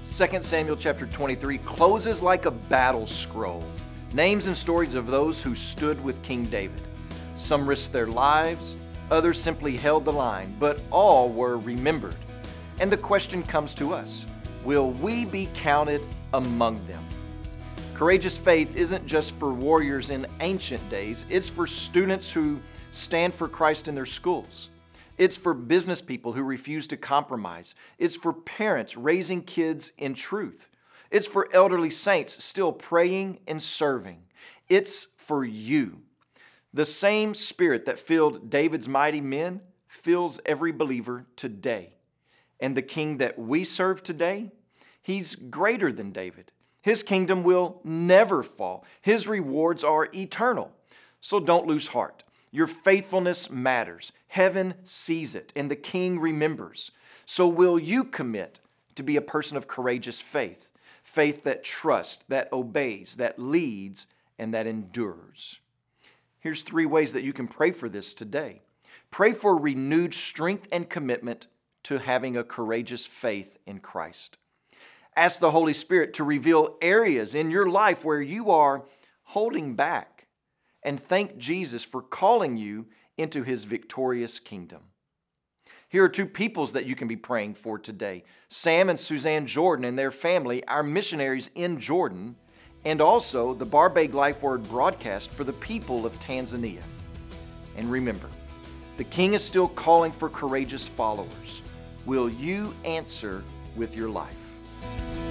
2 Samuel chapter 23 closes like a battle scroll. Names and stories of those who stood with King David. Some risked their lives, others simply held the line, but all were remembered. And the question comes to us, will we be counted among them? Courageous faith isn't just for warriors in ancient days, it's for students who stand for Christ in their schools. It's for business people who refuse to compromise. It's for parents raising kids in truth. It's for elderly saints still praying and serving. It's for you. The same Spirit that filled David's mighty men fills every believer today. And the King that we serve today, He's greater than David. His kingdom will never fall. His rewards are eternal. So don't lose heart. Your faithfulness matters. Heaven sees it, and the King remembers. So will you commit to be a person of courageous faith? Faith that trusts, that obeys, that leads, and that endures. Here's 3 ways that you can pray for this today. Pray for renewed strength and commitment to having a courageous faith in Christ. Ask the Holy Spirit to reveal areas in your life where you are holding back. And thank Jesus for calling you into His victorious kingdom. Here are 2 peoples that you can be praying for today. Sam and Suzanne Jordan and their family, our missionaries in Jordan, and also the Barbeg Life Word broadcast for the people of Tanzania. And remember, the King is still calling for courageous followers. Will you answer with your life?